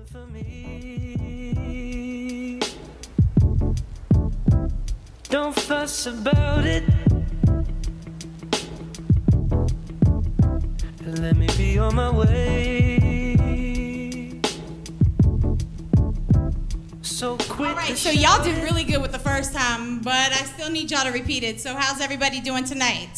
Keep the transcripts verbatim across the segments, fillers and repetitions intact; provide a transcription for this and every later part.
For me. Don't fuss about it. Let me be on my way. So quit. All right, so y'all did really good with the first time, but I still need y'all to repeat it. So how's everybody doing tonight?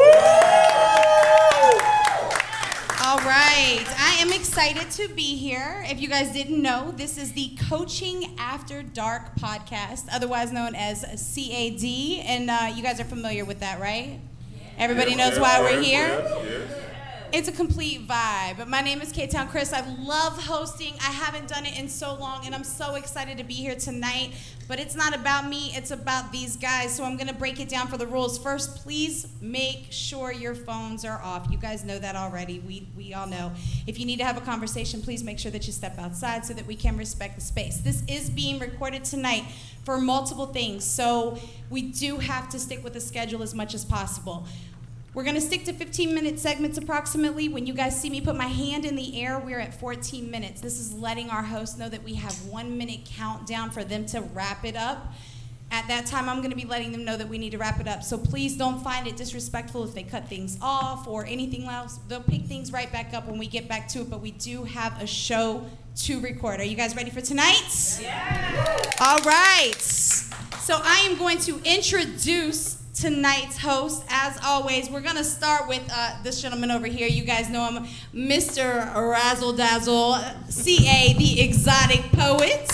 All right, I am excited to be here. If you guys didn't know, this is the Coaching After Dark podcast, otherwise known as C A D, and uh, you guys are familiar with that, right? Everybody knows why we're here? It's a complete vibe. My name is K-Town Chris. I love hosting. I haven't done it in so long, and I'm so excited to be here tonight. But it's not about me. It's about these guys. So I'm going to break it down for the rules. First, please make sure your phones are off. You guys know that already. We, we all know. If you need to have a conversation, please make sure that you step outside so that we can respect the space. This is being recorded tonight for multiple things. So we do have to stick with the schedule as much as possible. We're going to stick to fifteen minute segments approximately. When you guys see me put my hand in the air, we're at fourteen minutes. This is letting our host know that we have one minute countdown for them to wrap it up. At that time, I'm going to be letting them know that we need to wrap it up. So please don't find it disrespectful if they cut things off or anything else. They'll pick things right back up when we get back to it, but we do have a show to record. Are you guys ready for tonight? Yeah. All right. So I am going to introduce tonight's host. As always, we're gonna start with uh, this gentleman over here. You guys know him, Mister Razzle Dazzle, C A, the exotic poet.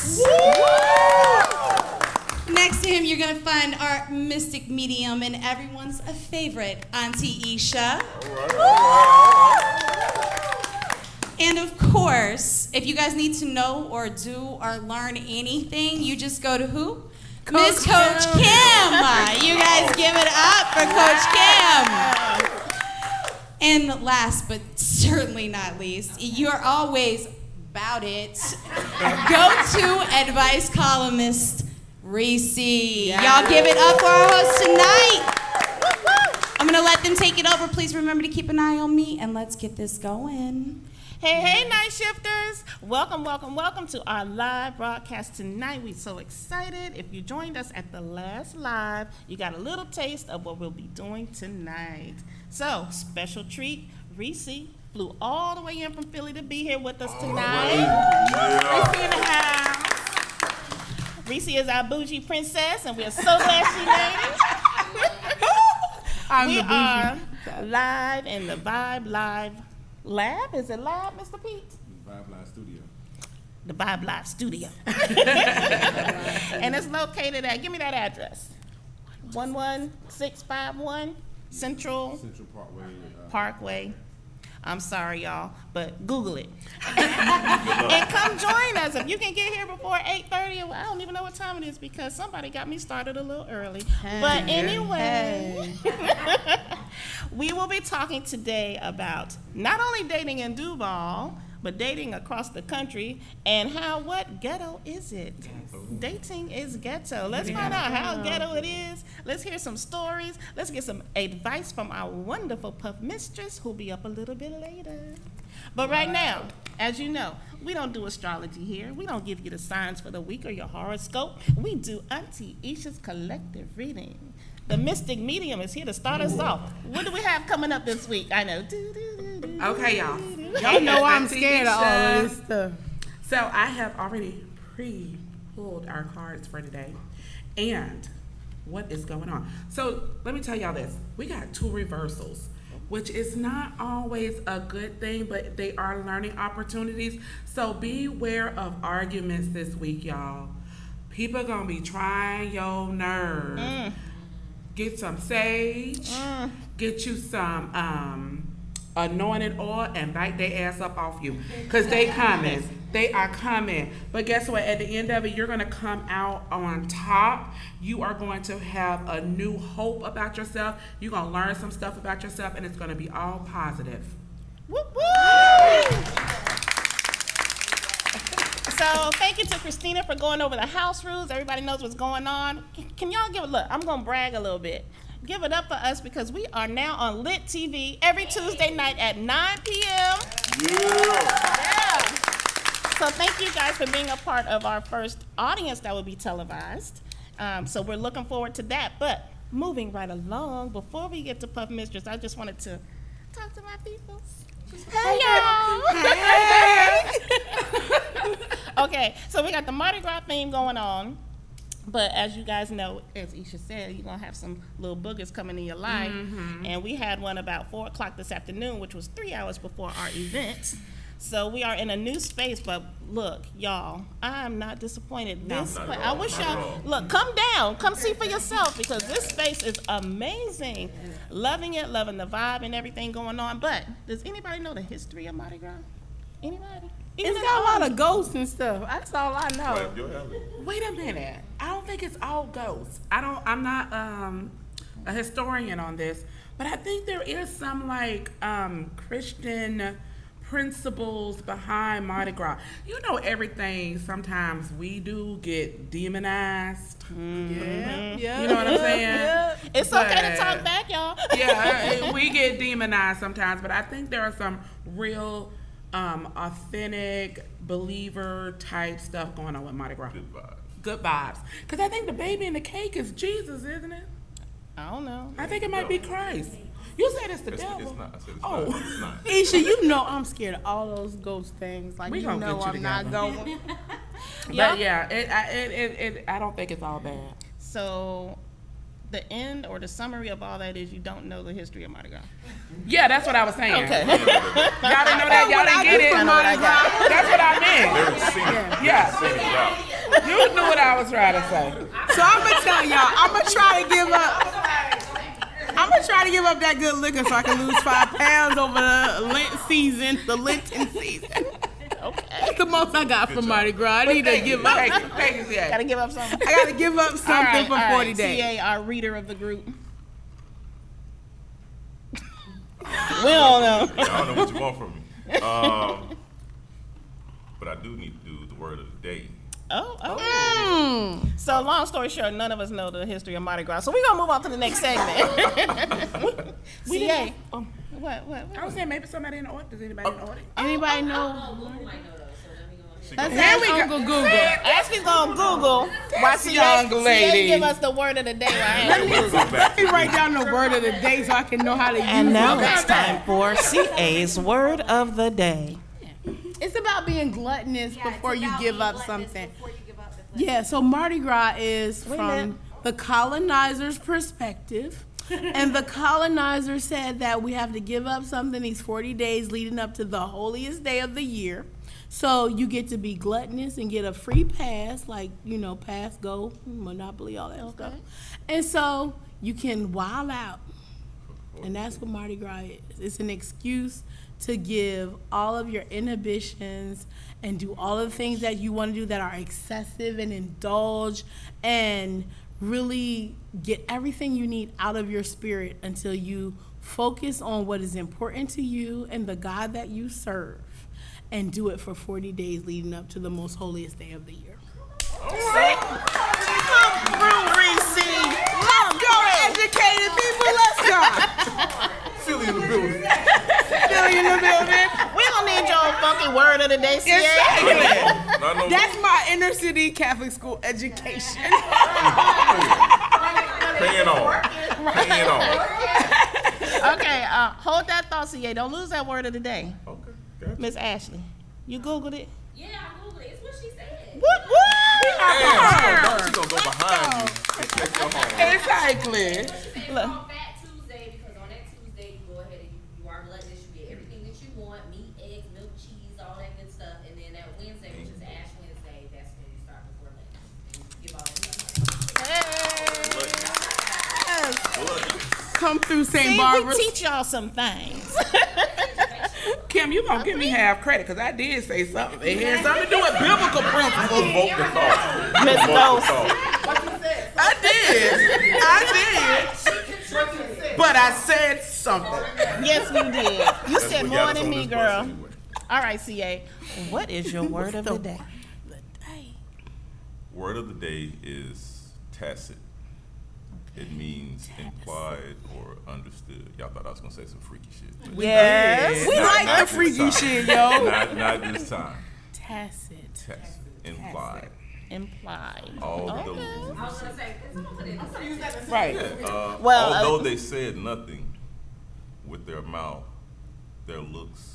Next to him, you're gonna find our mystic medium and everyone's favorite, Auntie Isha. And of course, if you guys need to know or do or learn anything, you just go to who? Miss Coach Kim. Kim. You guys give it up for Coach Kim. And last but certainly not least, you're always about it. Go-to advice columnist, Reese. Yes. Y'all give it up for our host tonight. I'm going to let them take it over. Please remember to keep an eye on me, and let's get this going. Hey, hey, night shifters. Welcome, welcome, welcome to our live broadcast tonight. We're so excited. If you joined us at the last live, you got a little taste of what we'll be doing tonight. So, special treat, Reese flew all the way in from Philly to be here with us tonight. Yeah. Reese in the house. Reese is our bougie princess, and we are so glad she made it. We are live in the Vibe Live Lab? Is it Lab, Mister Pete? The Vibe Live Studio. The Vibe Live Studio. And it's located at, give me that address. one one six five one Central, Central Parkway. Uh, Parkway. I'm sorry, y'all, but Google it. And come join us. If you can get here before eight thirty, I don't even know what time it is because somebody got me started a little early. Hey, but anyway, hey. We will be talking today about not only dating in Duval, but dating across the country and how, what ghetto is it? Ghetto. Dating is ghetto. Let's yeah. find out how ghetto it is. Let's hear some stories. Let's get some advice from our wonderful puff mistress who'll be up a little bit later. But right now, as you know, we don't do astrology here. We don't give you the signs for the week or your horoscope. We do Auntie Isha's collective reading. The mystic medium is here to start us off. What do we have coming up this week? I know. Okay, y'all. Y'all know I'm scared of all of this stuff. So I have already pre-pulled our cards for today. And what is going on? So let me tell y'all this. We got two reversals, which is not always a good thing, but they are learning opportunities. So beware of arguments this week, y'all. People are going to be trying your nerves. Mm. Get some sage. Mm. Get you some um, anointed oil and bite their ass up off you. Because they coming. They are coming. But guess what? At the end of it, you're going to come out on top. You are going to have a new hope about yourself. You're going to learn some stuff about yourself, and it's going to be all positive. Whoop, whoop. So thank you to Christina for going over the house rules. Everybody knows what's going on. Can y'all give a look? I'm going to brag a little bit. Give it up for us because we are now on Lit T V every Tuesday night at nine p.m. Yeah. Yeah. So thank you guys for being a part of our first audience that will be televised. Um, so we're looking forward to that. But moving right along, before we get to Puff Mistress, I just wanted to talk to my people. Hey, y'all. Okay, so we got the Mardi Gras theme going on. But as you guys know, as Isha said, you're going to have some little boogers coming in your life. Mm-hmm. And we had one about four o'clock this afternoon, which was three hours before our event. So we are in a new space, but look, y'all, I'm not disappointed. No, this not pla- at I all, wish not at y'all, all. look, come down. Come see for yourself because this space is amazing. Loving it, loving the vibe and everything going on. But does anybody know the history of Mardi Gras? Anybody? Even It's in got a lot the of ghosts and stuff. That's all I know. Right up your alley. Wait a minute. I don't think it's all ghosts. I don't. I'm not um, a historian on this, but I think there is some like um, Christian principles behind Mardi Gras. You know, everything sometimes we do get demonized. Yeah, yeah. You know what I'm saying? Yeah. It's okay to But- talk back, y'all. Yeah, we get demonized sometimes, but I think there are some real um, authentic believer type stuff going on with Mardi Gras. Good vibes. Good vibes. Because I think the baby in the cake is Jesus, isn't it? I don't know. I think it might be Christ. You said it's the It's, devil. it's not. I said it's Oh. not. It's not. Isha, you know I'm scared of all those ghost things. Like, We you gonna know get you I'm not together. going. But Yeah. yeah, it, I, it, it, it, I don't think it's all bad. So the end or the summary of all that is you don't know the history of Mardi Gras. Yeah, that's what I was saying. Okay. Y'all didn't know that. Y'all didn't get it. for Mardi Gras. That's what I meant. They're scenic. Yeah. Scenic route. You knew what I was trying to say. So I'm gonna tell y'all, I'm gonna try to give up. I'm gonna try to give up that good liquor so I can lose five pounds over the Lent season, the Lenten season. Okay. That's the most I got from job. Mardi Gras. I need to give up. Thank you. Thank you, C A. Gotta give up something. I gotta give up something All right, for all right. forty days. C A, our reader of the group. We don't know. I don't know what you want from me. Um, but I do need to do the word of the day. Oh, oh. So long story short, none of us know the history of Mardi Gras. So we're gonna move on to the next segment. C A. Um, What, what, what? I was saying maybe somebody in the audience. Does anybody in the audience? Anybody know? Oh, Google might know though, so let me go on. She Let's gonna- ask Uncle Google. Ashley's gonna Google why C A, young C A lady. give us the word of the day. Right? We'll go back. Let me write down the word of the day so I can know how to use And now it. it's time for C A's word of the day. It's about being gluttonous Yeah, it's before you about give being up gluttonous something. before you give up the glutton. Yeah, so Mardi Gras is Wait a minute. from the colonizer's perspective. And the colonizer said that we have to give up something these forty days leading up to the holiest day of the year. So you get to be gluttonous and get a free pass, like, you know, pass, go, Monopoly, all that stuff. And so you can wild out. And that's what Mardi Gras is. It's an excuse to give all of your inhibitions and do all of the things that you want to do that are excessive and indulge and really get everything you need out of your spirit until you focus on what is important to you and the God that you serve and do it for forty days leading up to the most holiest day of the year. Let's go, educated people, let's go. Philly in the building. Billy in the building. We don't need your funky word of the day, C A. Not no- That's my inner city Catholic school education. Paying on. Paying on. Okay, uh, hold that thought, C A. Don't lose that word of the day. Okay. Gotcha. Miss Ashley, you Googled it? Yeah, I Googled it. It's what she said. What? Damn, she gonna go behind you and take your home. Exactly. She said Look. on Fat Tuesday because on that Tuesday you go ahead and you, you are gluttonous. You get everything that you want: meat, eggs, milk, cheese, all that good stuff. And then that Wednesday, which is Ash Wednesday, that's when you start before Lent. And you give all that stuff. Come through Saint See, we Barbara's. teach y'all some things. Kim, you gonna give me half credit because I did say something. It had something to do with biblical principles. Provoke the thought. Miss Provoke Ghost. the thought. I did. I did. But I said something. Yes, you did. You That's said what more got us than on me, this bus girl. anyway. All right, C A. What is your word of the day? Word of the day is tacit. It means implied or understood. Y'all thought I was gonna say some freaky shit. but Yes. We not- like not the this freaky time. shit, yo. Not, not this time. Tacit. Tacit. Implied. Implied. All Okay. those. I was gonna say, cause I'm gonna put it. I'm gonna use that. Right. Yeah, uh, Well, although uh, they said nothing with their mouth, their looks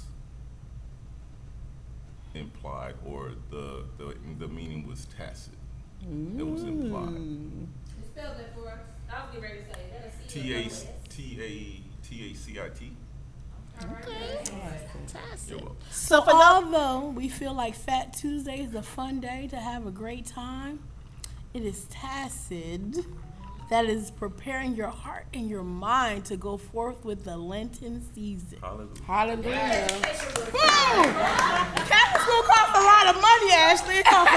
implied, or the the, the meaning was tacit. It was implied. You spelled it for us. I was getting ready to say that. T A T A T A C I T. You're welcome. So for those, Although we feel like Fat Tuesday is a fun day to have a great time, it is tacit that is preparing your heart and your mind to go forth with the Lenten season. Hallelujah. Hallelujah. Catholic school costs a lot of money, Ashley. It costs a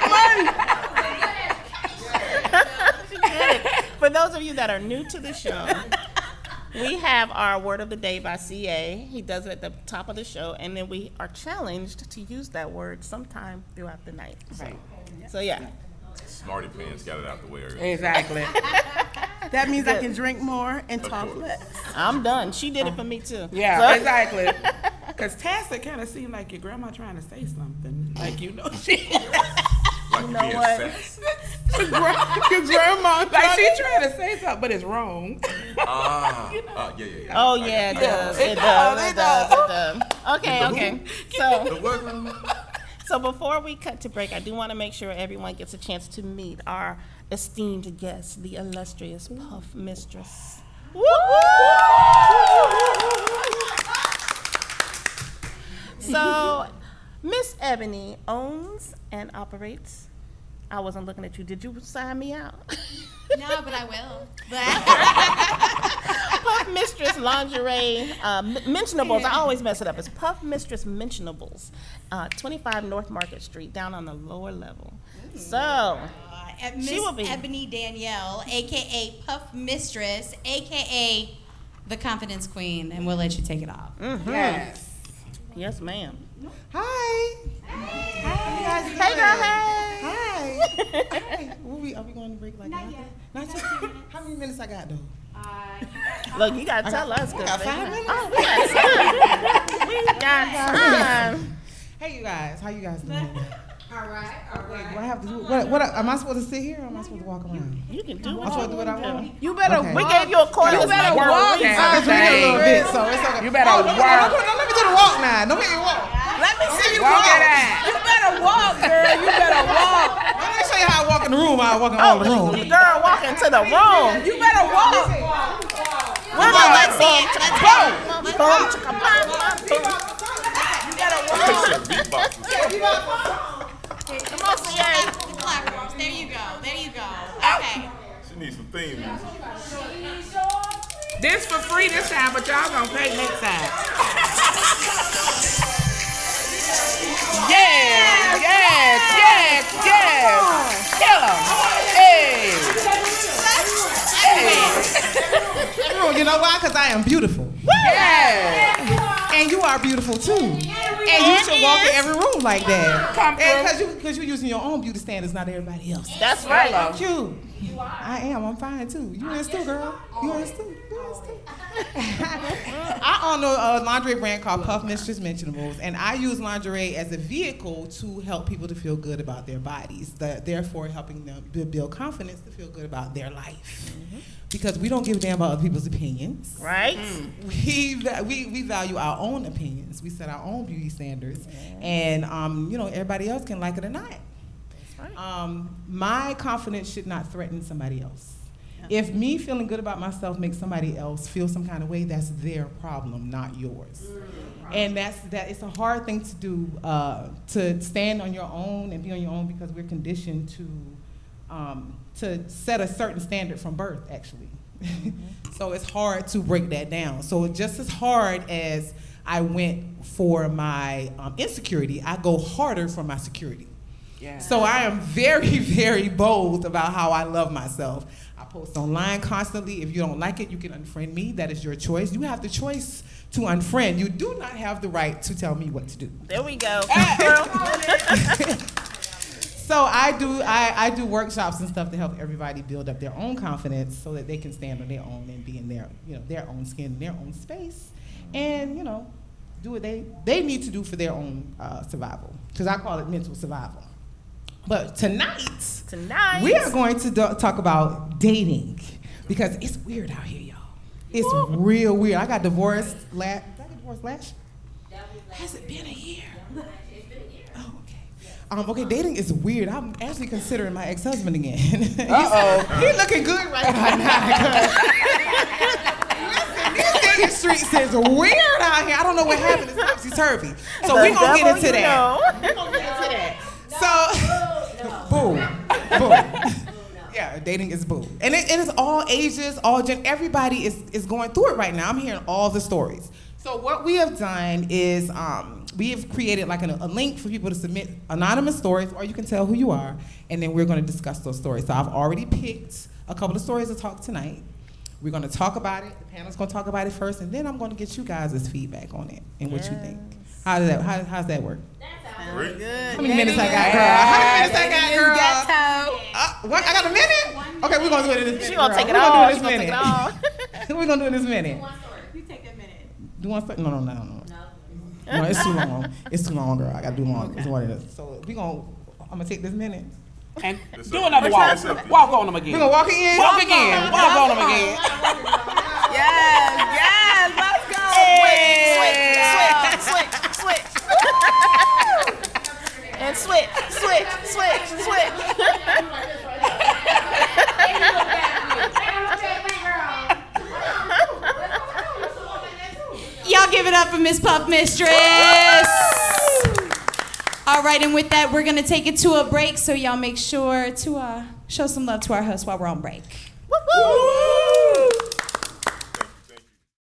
lot of money. for those of you that are new to the show, we have our word of the day by C A. He does it at the top of the show, and then we are challenged to use that word sometime throughout the night. Right. So yeah. Smarty Pants got it out the way early. Exactly. That means I can drink more and Of talk course. less. I'm done. She did it for me too. Yeah, So- exactly. Because tacit kind of seemed like your grandma trying to say something. Like, you know, she. Like know being what? sass. Your grandma. Like, she trying to say something, but it's wrong. Ah, uh, yeah, yeah, yeah. Oh I yeah, it got you. does. It does. It does. It does. Okay, okay. So. The what, grandma? So before we cut to break, I do want to make sure everyone gets a chance to meet our esteemed guest, the illustrious Puff Mistress. Woo! So, Miss Ebony owns and operates. I wasn't looking at you. Did you sign me out? No, but I will. Puff Mistress Lingerie uh, M- Mentionables. I always mess it up. It's Puff Mistress Mentionables, uh, twenty-five North Market Street, down on the lower level. So, Uh, Miss She will be- Ebony Danielle, aka Puff Mistress, aka the Confidence Queen, and we'll let you take it off. Yes. yes, ma'am. Hi. Hey, girl, hey. Hi. Hi. Will we, are we going to break like Not yet. Not yet. How many minutes I got though? Look, you gotta tell us. I got five minutes. Oh, we got time. We got time. Hey, you guys. How you guys doing? All right, all right. Do I have to do? What? What? Am I supposed to sit here or am I supposed to walk around? You can do I'm what supposed to you do what I want. want. You better Okay. We walk. gave you a quarter. You better Make walk. it Down. It's raining a little bit, so it's okay. You better Oh, no, no, no, walk. no, no, let me do the walk now. Don't make me walk. Let me see you Walk walk. it out. You better walk, girl. You better walk. Let me show you how I walk in the room. How I walk in all the room. The girl walk into the room. You better walk. We're gonna let's see it. Let's go. Let's Boom, go. chicka, bam, bam, boom. Come on, C A. The platforms. There you go. There you go. Okay. She needs some theme music. This for free this time, but y'all gonna pay next time. Yes, yes, yes, yes. Kill 'em. Hey. Oh, you know why? Because I am beautiful. Yes. And you are beautiful too. And you should walk in every room like that. Come through. Because you, because you're using your own beauty standards, not everybody else. That's right. I'm cute. I am. I'm fine too. You is too, girl. You is too. You is too. I own a, a lingerie brand called Puff Mistress Mentionables, and I use lingerie as a vehicle to help people to feel good about their bodies, the, therefore helping them bu- build confidence to feel good about their life. Mm-hmm. Because we don't give a damn about other people's opinions. Right? We, va- we we value our own opinions. We set our own beauty standards, and um, you know, everybody else can like it or not. right. Um, my confidence should not threaten somebody else. If me feeling good about myself makes somebody else feel some kind of way, that's their problem, not yours. And that's that. It's a hard thing to do, uh, to stand on your own and be on your own, because we're conditioned to um, to set a certain standard from birth, actually. So it's hard to break that down. So just as hard as I went for my um, insecurity, I go harder for my security. Yeah. So I am very, very bold about how I love myself. I post online constantly. If you don't like it, you can unfriend me. That is your choice. You have the choice to unfriend. You do not have the right to tell me what to do. There we go. So I do I, I do workshops and stuff to help everybody build up their own confidence so that they can stand on their own and be in their, you know, their own skin, their own space, and, you know, do what they, they need to do for their own uh, survival. Because I call it mental survival. But tonight, Tonight. we are going to do- talk about dating. Because it's weird out here, y'all. It's Woo. real weird. I got divorced last, did I get divorced last year? Has it been a year? Oh, okay. Um, okay, dating is weird. I'm actually considering my ex-husband again. Uh-oh. He's looking good right now. Listen, these dating streets is weird out here. I don't know what happened. It's topsy-turvy. So we're going to get into that. We're going to get into that. So, boom, boom. Yeah, dating is boo. And it, it is all ages, all gen, everybody is, is going through it right now. I'm hearing all the stories. So what we have done is um, we have created like an, a link for people to submit anonymous stories, or you can tell who you are, and then we're going to discuss those stories. So I've already picked a couple of stories to talk tonight. We're going to talk about it. The panel's going to talk about it first, and then I'm going to get you guys' feedback on it and what yes. you think. How does that? How how's that work? Very good. How many minutes I got, girl? How many minutes I got, girl? Uh, what? I got a minute? Okay, we're gonna do it in this minute. She gonna girl. take it we're all. Gonna do She it gonna in take this it all. minute. We're gonna do it in this minute. You take a minute. Do one story? No, no, no, no. No, it's too long. It's too long, girl. I gotta do long. Okay. It's more than this. So we gonna. I'm gonna take this minute. And do another walk. Walk on them again. We're gonna walk again. Walk again. Walk on them again. Yes, yes, let's go. Hey. Switch, switch, switch, switch. And switch, switch, switch, switch. Y'all give it up for Miss Puff Mistress. All right, and with that, we're going to take it to a break, so y'all make sure to uh, show some love to our host while we're on break. Woo-hoo.